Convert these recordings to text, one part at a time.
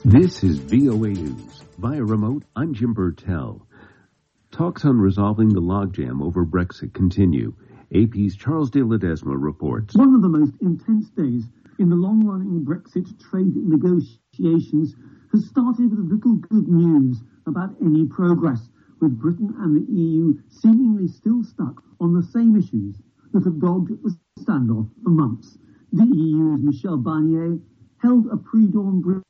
This is VOA News. Via remote, I'm Jim Burtell. Talks on resolving the logjam over Brexit continue. AP's Charles de Ledesma reports. One of the most intense days in the long-running Brexit trade negotiations has started with little good news about any progress, with Britain and the EU seemingly still stuck on the same issues that have dogged the standoff for months. The EU's Michel Barnier held a pre-dawn briefings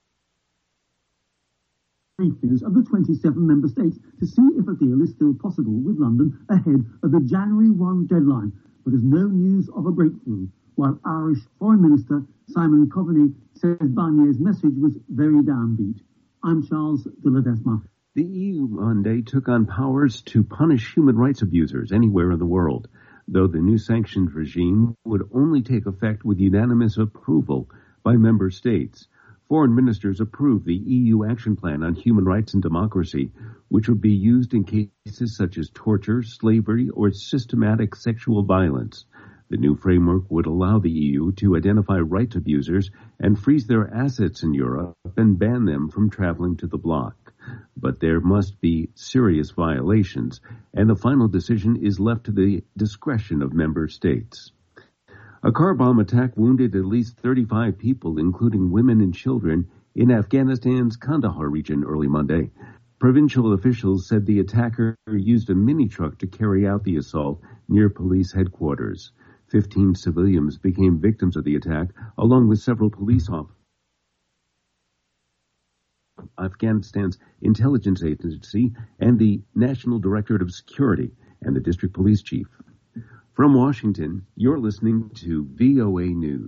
of the 27 member states to see if a deal is still possible with London ahead of the January 1 deadline, but there's no news of a breakthrough, while Irish Foreign Minister Simon Coveney says Barnier's message was very downbeat. I'm Charles de Ledesma. The EU Monday took on powers to punish human rights abusers anywhere in the world, though the new sanctions regime would only take effect with unanimous approval by member states. Foreign ministers approved the EU Action Plan on Human Rights and Democracy, which would be used in cases such as torture, slavery, or systematic sexual violence. The new framework would allow the EU to identify rights abusers and freeze their assets in Europe and ban them from traveling to the bloc. But there must be serious violations, and the final decision is left to the discretion of member states. A car bomb attack wounded at least 35 people, including women and children, in Afghanistan's Kandahar region early Monday. Provincial officials said the attacker used a mini-truck to carry out the assault near police headquarters. 15 civilians became victims of the attack, along with several police officers. Afghanistan's intelligence agency and the National Directorate of Security and the district police chief. From Washington, you're listening to VOA News.